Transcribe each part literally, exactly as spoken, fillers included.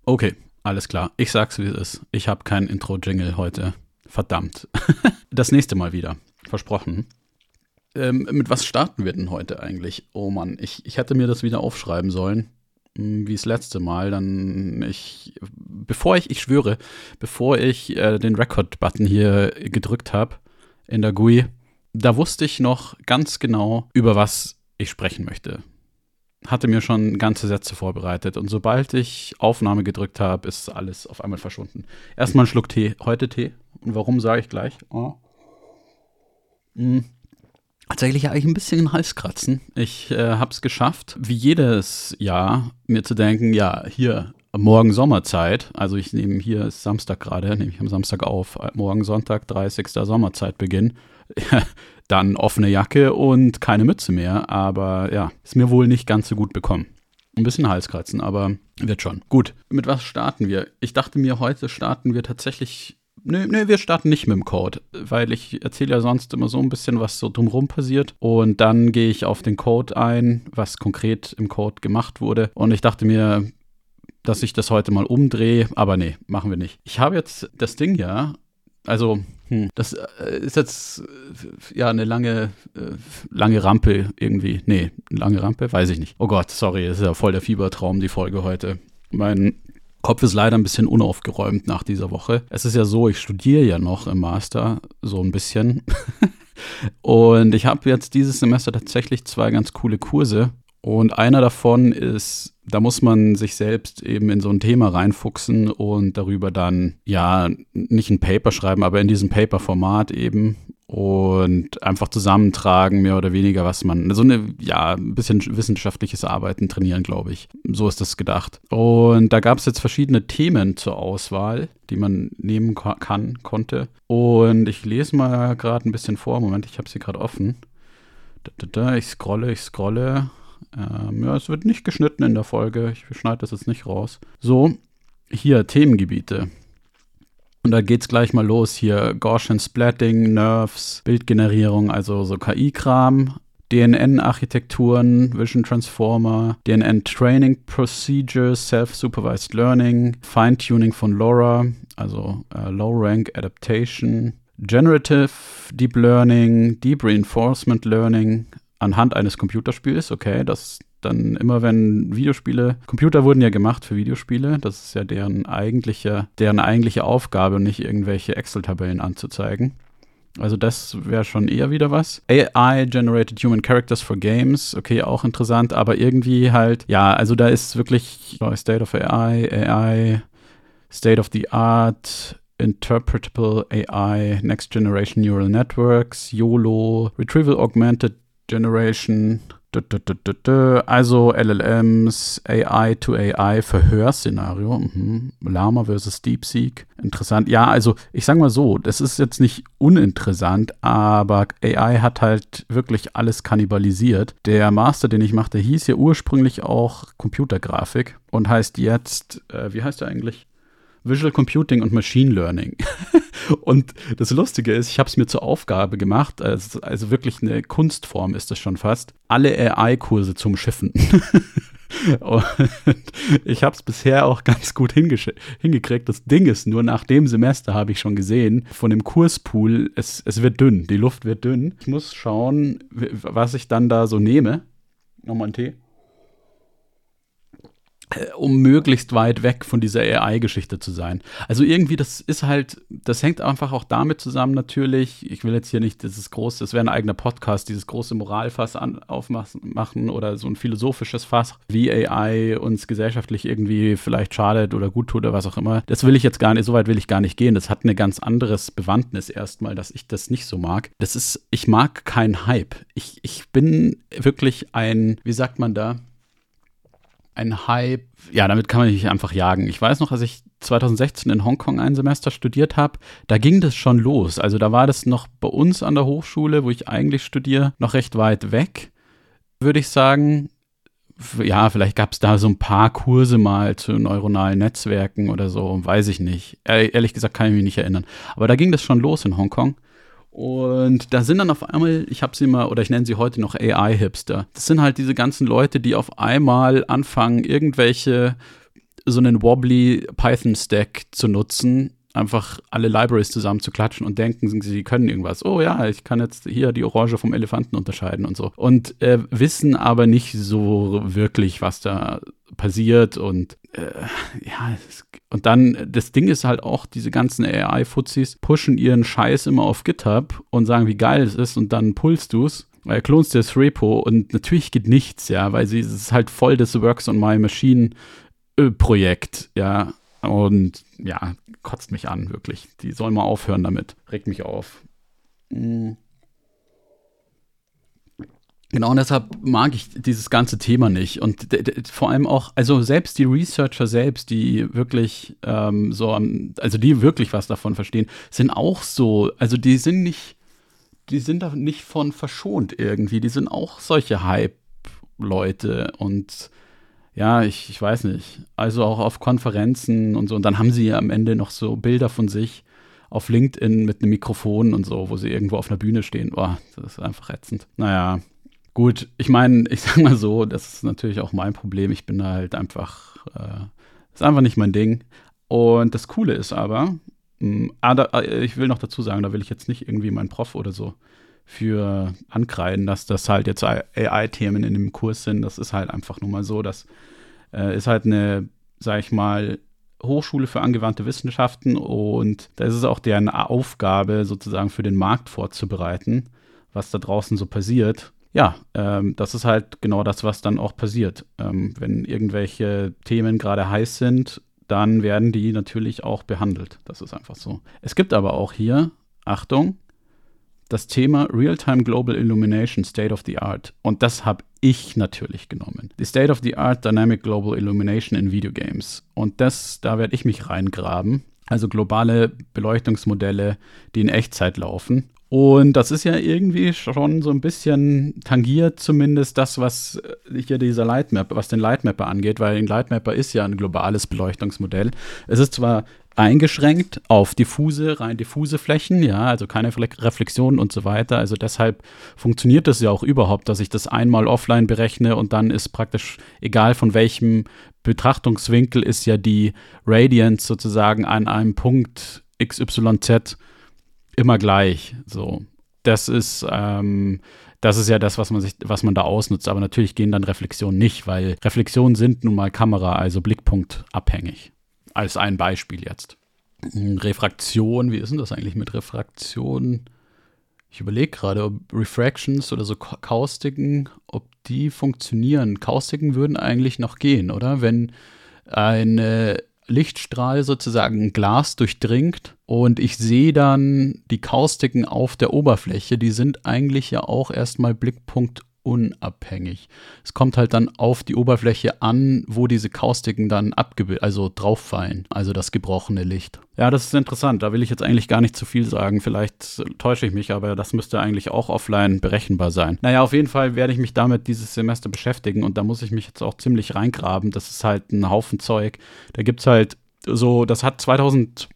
Okay, alles klar. Ich sag's, wie es ist. Ich habe keinen Intro-Jingle heute. Verdammt. Das nächste Mal wieder. Versprochen. Ähm, mit was starten wir denn heute eigentlich? Oh Mann, ich, ich hätte mir das wieder aufschreiben sollen, wie das letzte Mal. Dann ich, bevor ich, ich schwöre, bevor ich äh, den Record-Button hier gedrückt habe in der G U I, da wusste ich noch ganz genau, über was ich sprechen möchte. Hatte mir schon ganze Sätze vorbereitet und sobald ich Aufnahme gedrückt habe, ist alles auf einmal verschwunden. Erstmal einen Schluck Tee. Heute Tee. Und warum, sage ich gleich. Oh. Hm. Tatsächlich eigentlich ein bisschen Halskratzen. Ich äh, habe es geschafft, wie jedes Jahr, mir zu denken, ja, hier, morgen Sommerzeit. Also ich nehme hier, ist Samstag gerade, nehme ich am Samstag auf. Morgen Sonntag, dreißigster Sommerzeitbeginn. Dann offene Jacke und keine Mütze mehr. Aber ja, ist mir wohl nicht ganz so gut bekommen. Ein bisschen Halskratzen, aber wird schon. Gut, mit was starten wir? Ich dachte mir, heute starten wir tatsächlich... Nö, nö, wir starten nicht mit dem Code, weil ich erzähle ja sonst immer so ein bisschen, was so drumherum passiert. Und dann gehe ich auf den Code ein, was konkret im Code gemacht wurde. Und ich dachte mir, dass ich das heute mal umdrehe, aber nee, machen wir nicht. Ich habe jetzt das Ding ja, also hm, das ist jetzt ja eine lange, äh, lange Rampe irgendwie. Nee, eine lange Rampe, weiß ich nicht. Oh Gott, sorry, das ist ja voll der Fiebertraum, die Folge heute. Mein Kopf ist leider ein bisschen unaufgeräumt nach dieser Woche. Es ist ja so, ich studiere ja noch im Master, so ein bisschen. Und ich habe jetzt dieses Semester tatsächlich zwei ganz coole Kurse. Und einer davon ist, da muss man sich selbst eben in so ein Thema reinfuchsen und darüber dann, ja, nicht ein Paper schreiben, aber in diesem Paper-Format eben. Und einfach zusammentragen, mehr oder weniger, was man, so eine, ja, ein bisschen wissenschaftliches Arbeiten trainieren, glaube ich. So ist das gedacht. Und da gab es jetzt verschiedene Themen zur Auswahl, die man nehmen kann, konnte. Und ich lese mal gerade ein bisschen vor. Moment, ich habe sie gerade offen. Ich scrolle, ich scrolle. Ähm, ja, es wird nicht geschnitten in der Folge. Ich schneide das jetzt nicht raus. So, hier, Themengebiete. Und da geht's gleich mal los hier. Gaussian Splatting, Nerves, Bildgenerierung, also so K I-Kram, D N N-Architekturen, Vision Transformer, D N N-Training Procedures, Self-Supervised Learning, Feintuning von LoRa, also äh, Low-Rank Adaptation, Generative Deep Learning, Deep Reinforcement Learning anhand eines Computerspiels. Okay, das dann immer, wenn Videospiele, Computer wurden ja gemacht für Videospiele, das ist ja deren eigentliche, deren eigentliche Aufgabe und nicht irgendwelche Excel-Tabellen anzuzeigen. Also das wäre schon eher wieder was. A I-Generated Human Characters for Games, okay, auch interessant, aber irgendwie halt, ja, also da ist wirklich State of A I, A I, State of the Art, Interpretable A I, Next Generation Neural Networks, YOLO, Retrieval Augmented Generation, also L L Ms, A I to A I, Verhörszenario, mhm. Llama versus DeepSeek, interessant. Ja, also ich sag mal so, das ist jetzt nicht uninteressant, aber A I hat halt wirklich alles kannibalisiert. Der Master, den ich machte, hieß ja ursprünglich auch Computergrafik und heißt jetzt, äh, wie heißt er eigentlich? Visual Computing und Machine Learning. Und das Lustige ist, ich habe es mir zur Aufgabe gemacht, also, also wirklich eine Kunstform ist das schon fast, alle A I-Kurse zum Schiffen. Und ich habe es bisher auch ganz gut hingesch- hingekriegt. Das Ding ist nur, nach dem Semester habe ich schon gesehen, von dem Kurspool, es, es wird dünn, die Luft wird dünn. Ich muss schauen, was ich dann da so nehme. Nochmal einen Tee. Um möglichst weit weg von dieser A I-Geschichte zu sein. Also irgendwie, das ist halt, das hängt einfach auch damit zusammen natürlich, ich will jetzt hier nicht dieses große, das wäre ein eigener Podcast, dieses große Moralfass an, aufmachen oder so ein philosophisches Fass, wie A I uns gesellschaftlich irgendwie vielleicht schadet oder gut tut oder was auch immer. Das will ich jetzt gar nicht, so weit will ich gar nicht gehen. Das hat eine ganz anderes Bewandtnis erstmal, dass ich das nicht so mag. Das ist, ich mag keinen Hype. Ich, ich bin wirklich ein, wie sagt man da, ein Hype, ja, damit kann man nicht einfach jagen. Ich weiß noch, als ich zwanzig sechzehn in Hongkong ein Semester studiert habe, da ging das schon los. Also da war das noch bei uns an der Hochschule, wo ich eigentlich studiere, noch recht weit weg, würde ich sagen. Ja, vielleicht gab es da so ein paar Kurse mal zu neuronalen Netzwerken oder so, weiß ich nicht. Ehrlich gesagt kann ich mich nicht erinnern. Aber da ging das schon los in Hongkong. Und da sind dann auf einmal, ich habe sie mal, oder ich nenne sie heute noch A I-Hipster. Das sind halt diese ganzen Leute, die auf einmal anfangen, irgendwelche so einen wobbly Python-Stack zu nutzen, einfach alle Libraries zusammen zu klatschen und denken, sie können irgendwas. Oh ja, ich kann jetzt hier die Orange vom Elefanten unterscheiden und so. Und äh, wissen aber nicht so wirklich, was da passiert. Und äh, ja, es, und dann, das Ding ist halt auch, diese ganzen A I-Fuzis pushen ihren Scheiß immer auf GitHub und sagen, wie geil es ist, und dann pullst du es. Weil klonst dir das Repo und natürlich geht nichts, ja, weil sie, es ist halt voll das Works on My Machine äh, Projekt, ja. Und ja, kotzt mich an, wirklich. Die sollen mal aufhören damit. Regt mich auf. Mhm. Genau, und deshalb mag ich dieses ganze Thema nicht. Und d- d- vor allem auch, also selbst die Researcher selbst, die wirklich ähm, so, also die wirklich was davon verstehen, sind auch so, also die sind nicht, die sind da nicht von verschont irgendwie. Die sind auch solche Hype-Leute und ja, ich, ich weiß nicht. Also auch auf Konferenzen und so. Und dann haben sie ja am Ende noch so Bilder von sich auf LinkedIn mit einem Mikrofon und so, wo sie irgendwo auf einer Bühne stehen. Boah, das ist einfach ätzend. Naja, gut. Ich meine, ich sag mal so, das ist natürlich auch mein Problem. Ich bin da halt einfach, äh, ist einfach nicht mein Ding. Und das Coole ist aber, mh, ah, da, ich will noch dazu sagen, da will ich jetzt nicht irgendwie meinen Prof oder so für ankreiden, dass das halt jetzt A I-Themen in dem Kurs sind. Das ist halt einfach nur mal so, das äh, ist halt eine, sag ich mal, Hochschule für angewandte Wissenschaften, und da ist es auch deren Aufgabe, sozusagen für den Markt vorzubereiten, was da draußen so passiert. Ja, ähm, das ist halt genau das, was dann auch passiert. Ähm, wenn irgendwelche Themen gerade heiß sind, dann werden die natürlich auch behandelt. Das ist einfach so. Es gibt aber auch hier, Achtung, das Thema Real-Time Global Illumination, State of the Art. Und das habe ich natürlich genommen. Die State of the Art Dynamic Global Illumination in Video Games. Und das, da werde ich mich reingraben. Also globale Beleuchtungsmodelle, die in Echtzeit laufen. Und das ist ja irgendwie schon so ein bisschen tangiert zumindest das, was hier dieser Lightmap, was den Lightmapper angeht, weil ein Lightmapper ist ja ein globales Beleuchtungsmodell. Es ist zwar eingeschränkt auf diffuse, rein diffuse Flächen, ja, also keine Reflexionen und so weiter. Also deshalb funktioniert das ja auch überhaupt, dass ich das einmal offline berechne und dann ist praktisch, egal von welchem Betrachtungswinkel, ist ja die Radiance sozusagen an einem Punkt X Y Z immer gleich. So, das ist, ähm, das ist ja das, was man sich, was man da ausnutzt. Aber natürlich gehen dann Reflexionen nicht, weil Reflexionen sind nun mal Kamera, also blickpunktabhängig. Als ein Beispiel jetzt. Refraktion, wie ist denn das eigentlich mit Refraktion? Ich überlege gerade, ob Refractions oder so Kaustiken, ob die funktionieren. Kaustiken würden eigentlich noch gehen, oder? Wenn ein äh, Lichtstrahl sozusagen ein Glas durchdringt und ich sehe dann die Kaustiken auf der Oberfläche, die sind eigentlich ja auch erstmal blickpunktunabhängig. Es kommt halt dann auf die Oberfläche an, wo diese Kaustiken dann abgebildet, also drauffallen, also das gebrochene Licht. Ja, das ist interessant, da will ich jetzt eigentlich gar nicht zu viel sagen, vielleicht täusche ich mich, aber das müsste eigentlich auch offline berechenbar sein. Naja, auf jeden Fall werde ich mich damit dieses Semester beschäftigen und da muss ich mich jetzt auch ziemlich reingraben, das ist halt ein Haufen Zeug. Da gibt's halt so, das hat zweitausend,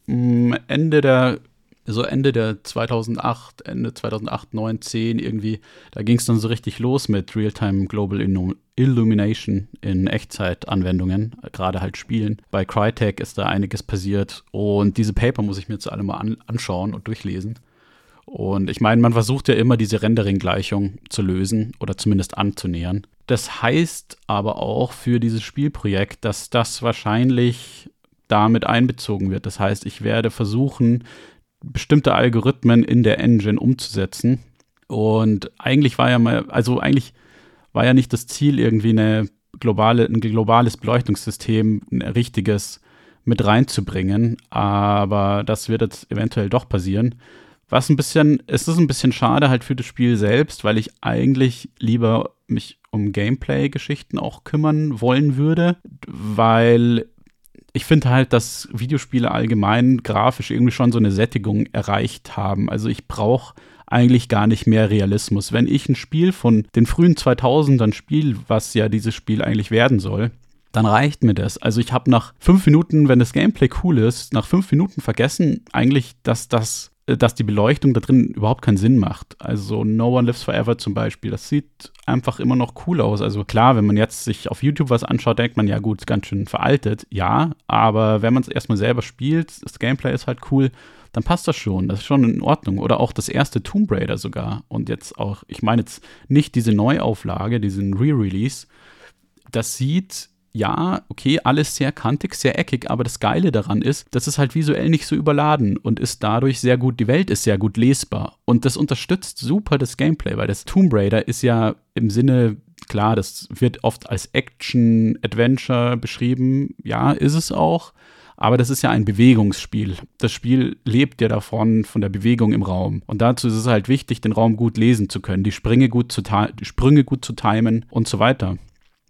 Ende der so Ende der zweitausendacht, Ende zweitausendacht, neun, zehn irgendwie, da ging es dann so richtig los mit Real-Time Global Illumination in Echtzeitanwendungen, gerade halt Spielen. Bei Crytek ist da einiges passiert und diese Paper muss ich mir jetzt alle mal an, anschauen und durchlesen. Und ich meine, man versucht ja immer diese Rendering-Gleichung zu lösen oder zumindest anzunähern. Das heißt aber auch für dieses Spielprojekt, dass das wahrscheinlich damit einbezogen wird. Das heißt, ich werde versuchen, bestimmte Algorithmen in der Engine umzusetzen. Und eigentlich war ja mal, also eigentlich war ja nicht das Ziel, irgendwie eine globale, ein globales Beleuchtungssystem, ein richtiges mit reinzubringen. Aber das wird jetzt eventuell doch passieren. Was ein bisschen, es ist ein bisschen schade halt für das Spiel selbst, weil ich eigentlich lieber mich um Gameplay-Geschichten auch kümmern wollen würde, weil ich finde halt, dass Videospiele allgemein grafisch irgendwie schon so eine Sättigung erreicht haben. Also ich brauche eigentlich gar nicht mehr Realismus. Wenn ich ein Spiel von den frühen zweitausendern spiele, was ja dieses Spiel eigentlich werden soll, dann reicht mir das. Also ich habe nach fünf Minuten, wenn das Gameplay cool ist, nach fünf Minuten vergessen eigentlich, dass das dass die Beleuchtung da drin überhaupt keinen Sinn macht. Also No One Lives Forever zum Beispiel, das sieht einfach immer noch cool aus. Also klar, wenn man jetzt sich auf YouTube was anschaut, denkt man, ja gut, ist ganz schön veraltet. Ja, aber wenn man es erstmal selber spielt, das Gameplay ist halt cool, dann passt das schon. Das ist schon in Ordnung. Oder auch das erste Tomb Raider sogar. Und jetzt auch, ich meine jetzt nicht diese Neuauflage, diesen Re-Release. Das sieht, ja, okay, alles sehr kantig, sehr eckig, aber das Geile daran ist, das ist halt visuell nicht so überladen und ist dadurch sehr gut, die Welt ist sehr gut lesbar. Und das unterstützt super das Gameplay, weil das Tomb Raider ist ja im Sinne, klar, das wird oft als Action-Adventure beschrieben. Ja, ist es auch. Aber das ist ja ein Bewegungsspiel. Das Spiel lebt ja davon, von der Bewegung im Raum. Und dazu ist es halt wichtig, den Raum gut lesen zu können, die Sprünge gut zu, ta- die Sprünge gut zu timen und so weiter.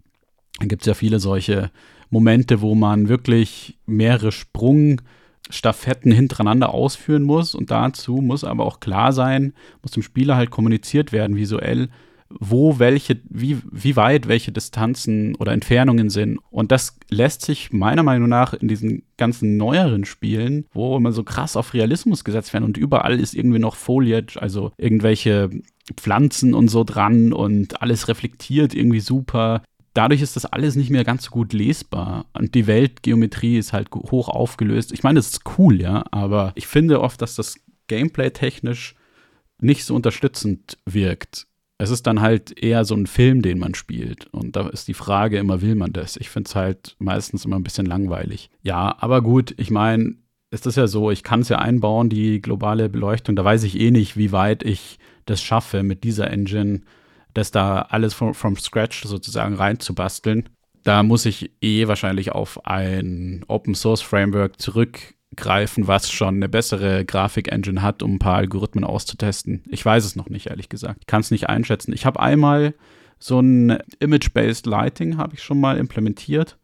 Dann gibt es ja viele solche Momente, wo man wirklich mehrere Sprungstaffetten hintereinander ausführen muss. Und dazu muss aber auch klar sein, muss dem Spieler halt kommuniziert werden, visuell, wo welche, wie, wie weit welche Distanzen oder Entfernungen sind. Und das lässt sich meiner Meinung nach in diesen ganzen neueren Spielen, wo immer so krass auf Realismus gesetzt werden und überall ist irgendwie noch Foliage, also irgendwelche Pflanzen und so dran und alles reflektiert irgendwie super. Dadurch ist das alles nicht mehr ganz so gut lesbar. Und die Weltgeometrie ist halt hoch aufgelöst. Ich meine, das ist cool, ja, aber ich finde oft, dass das Gameplay technisch nicht so unterstützend wirkt. Es ist dann halt eher so ein Film, den man spielt. Und da ist die Frage immer, will man das? Ich finde es halt meistens immer ein bisschen langweilig. Ja, aber gut, ich meine, es ist ja so, ich kann es ja einbauen, die globale Beleuchtung. Da weiß ich eh nicht, wie weit ich das schaffe, mit dieser Engine das da alles from, from scratch sozusagen reinzubasteln. Da muss ich eh wahrscheinlich auf ein Open-Source-Framework zurückgreifen, was schon eine bessere Grafik-Engine hat, um ein paar Algorithmen auszutesten. Ich weiß es noch nicht, ehrlich gesagt. Ich kann es nicht einschätzen. Ich habe einmal so ein Image-Based Lighting habe ich schon mal implementiert.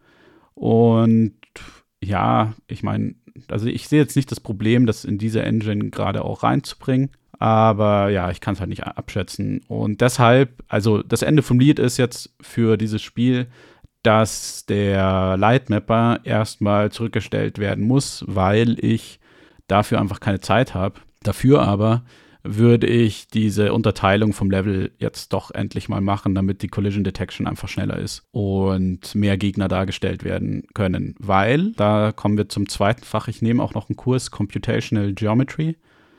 Und ja, ich meine, also ich sehe jetzt nicht das Problem, das in diese Engine gerade auch reinzubringen. Aber ja, ich kann es halt nicht abschätzen. Und deshalb, also das Ende vom Lied ist jetzt für dieses Spiel, dass der Lightmapper erstmal zurückgestellt werden muss, weil ich dafür einfach keine Zeit habe. Dafür aber würde ich diese Unterteilung vom Level jetzt doch endlich mal machen, damit die Collision Detection einfach schneller ist und mehr Gegner dargestellt werden können. Weil, da kommen wir zum zweiten Fach, ich nehme auch noch einen Kurs Computational Geometry.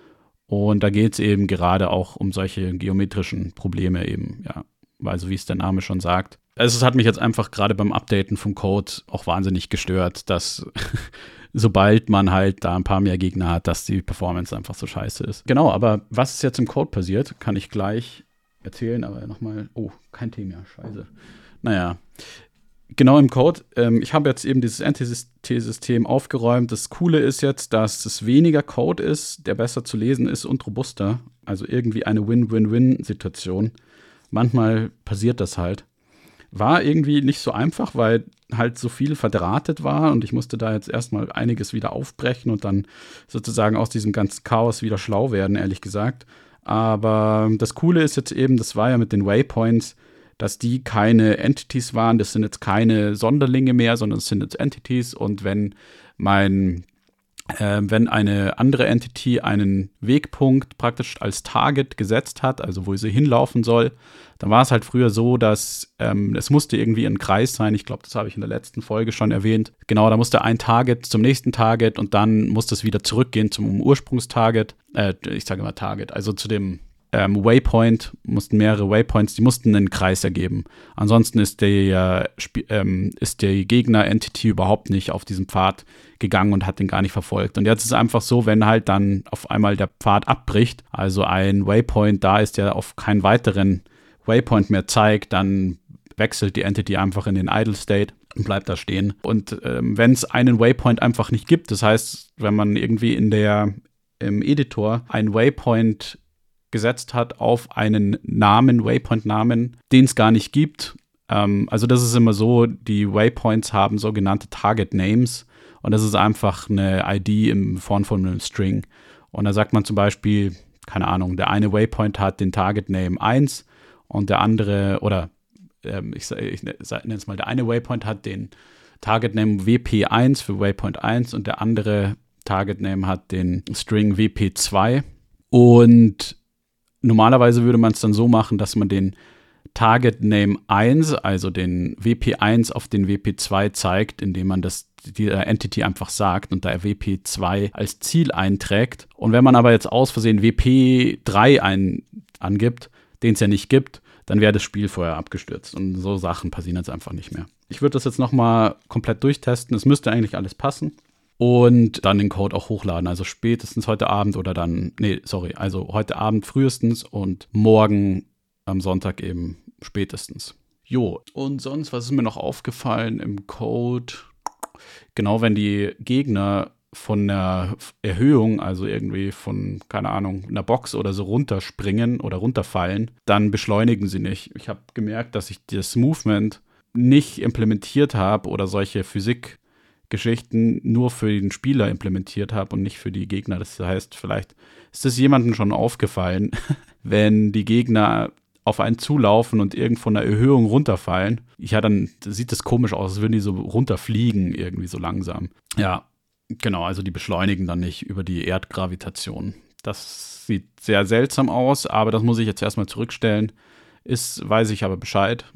Und da geht es eben gerade auch um solche geometrischen Probleme eben, ja, also wie es der Name schon sagt. Also es hat mich jetzt einfach gerade beim Updaten vom Code auch wahnsinnig gestört, dass sobald man halt da ein paar mehr Gegner hat, dass die Performance einfach so scheiße ist. Genau, aber was ist jetzt im Code passiert, kann ich gleich erzählen, aber nochmal, oh, kein Thema, scheiße. Naja, genau im Code. Ähm, ich habe jetzt eben dieses Entity-System aufgeräumt. Das Coole ist jetzt, dass es weniger Code ist, der besser zu lesen ist und robuster. Also irgendwie eine Win-Win-Win-Situation. Manchmal passiert das halt. War irgendwie nicht so einfach, weil halt so viel verdrahtet war und ich musste da jetzt erstmal einiges wieder aufbrechen und dann sozusagen aus diesem ganzen Chaos wieder schlau werden, ehrlich gesagt. Aber das Coole ist jetzt eben, das war ja mit den Waypoints, dass die keine Entities waren, das sind jetzt keine Sonderlinge mehr, sondern es sind jetzt Entities und wenn mein, äh, wenn eine andere Entity einen Wegpunkt praktisch als Target gesetzt hat, also wo sie hinlaufen soll, dann war es halt früher so, dass ähm, es musste irgendwie ein Kreis sein, ich glaube, das habe ich in der letzten Folge schon erwähnt, genau, da musste ein Target zum nächsten Target und dann musste es wieder zurückgehen zum Ursprungstarget, äh, ich sage immer Target, also zu dem Ähm, Waypoint, mussten mehrere Waypoints, die mussten einen Kreis ergeben. Ansonsten ist der, äh, ähm, ist die Gegner-Entity überhaupt nicht auf diesen Pfad gegangen und hat den gar nicht verfolgt. Und jetzt ist es einfach so, wenn halt dann auf einmal der Pfad abbricht, also ein Waypoint da ist, der auf keinen weiteren Waypoint mehr zeigt, dann wechselt die Entity einfach in den Idle State und bleibt da stehen. Und ähm, wenn es einen Waypoint einfach nicht gibt, das heißt, wenn man irgendwie in der im Editor einen Waypoint gesetzt hat auf einen Namen, Waypoint-Namen, den es gar nicht gibt. Ähm, also das ist immer so, die Waypoints haben sogenannte Target Names und das ist einfach eine I D in Form von einem String. Und da sagt man zum Beispiel, keine Ahnung, der eine Waypoint hat den Target Name eins und der andere, oder ähm, ich, ich nenne es mal, der eine Waypoint hat den Target Name W P eins für Waypoint eins und der andere Target Name hat den String W P zwei. Und normalerweise würde man es dann so machen, dass man den Target Name eins, also den W P eins auf den W P zwei zeigt, indem man das dieser Entity einfach sagt und da W P zwei als Ziel einträgt. Und wenn man aber jetzt aus Versehen W P drei ein, angibt, den es ja nicht gibt, dann wäre das Spiel vorher abgestürzt. Und so Sachen passieren jetzt einfach nicht mehr. Ich würde das jetzt nochmal komplett durchtesten. Es müsste eigentlich alles passen. Und dann den Code auch hochladen. Also spätestens heute Abend oder dann, nee, sorry, also heute Abend frühestens und morgen am Sonntag eben spätestens. Jo, und sonst, was ist mir noch aufgefallen im Code? Genau, wenn die Gegner von der Erhöhung, also irgendwie von, keine Ahnung, einer Box oder so runterspringen oder runterfallen, dann beschleunigen sie nicht. Ich habe gemerkt, dass ich das Movement nicht implementiert habe oder solche Physikgeschichten nur für den Spieler implementiert habe und nicht für die Gegner. Das heißt, vielleicht ist es jemandem schon aufgefallen, wenn die Gegner auf einen zulaufen und irgend von der Erhöhung runterfallen. Ja, dann sieht das komisch aus, als würden die so runterfliegen, irgendwie so langsam. Ja, genau, also die beschleunigen dann nicht über die Erdgravitation. Das sieht sehr seltsam aus, aber das muss ich jetzt erstmal zurückstellen. Ist, weiß ich aber Bescheid.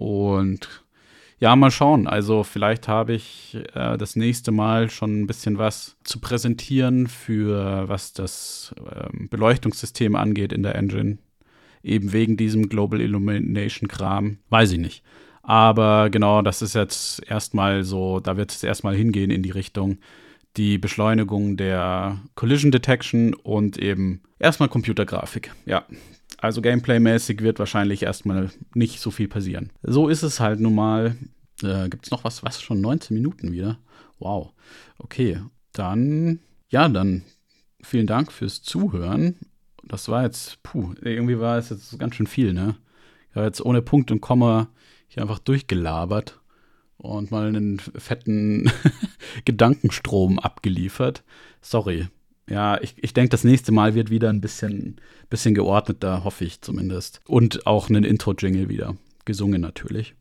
Und ja, mal schauen. Also vielleicht habe ich äh, das nächste Mal schon ein bisschen was zu präsentieren für was das ähm, Beleuchtungssystem angeht in der Engine. Eben wegen diesem Global Illumination-Kram. Weiß ich nicht. Aber genau, das ist jetzt erstmal so, da wird es erstmal hingehen in die Richtung die Beschleunigung der Collision Detection und eben erstmal Computergrafik. Ja, also Gameplay-mäßig wird wahrscheinlich erstmal nicht so viel passieren. So ist es halt nun mal. Äh, Gibt es noch was? Was? Schon neunzehn Minuten wieder? Wow. Okay, dann, ja, dann vielen Dank fürs Zuhören. Das war jetzt, puh, irgendwie war es jetzt ganz schön viel, ne? Ich habe jetzt ohne Punkt und Komma hier einfach durchgelabert und mal einen fetten Gedankenstrom abgeliefert. Sorry. Ja, ich, ich denke, das nächste Mal wird wieder ein bisschen, bisschen geordneter, hoffe ich zumindest. Und auch einen Intro-Jingle wieder. Gesungen natürlich.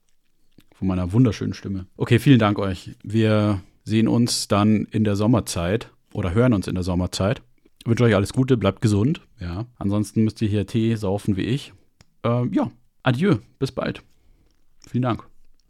Von meiner wunderschönen Stimme. Okay, vielen Dank euch. Wir sehen uns dann in der Sommerzeit oder hören uns in der Sommerzeit. Ich wünsche euch alles Gute, bleibt gesund. Ja. Ansonsten müsst ihr hier Tee saufen wie ich. Äh, ja, adieu, bis bald. Vielen Dank.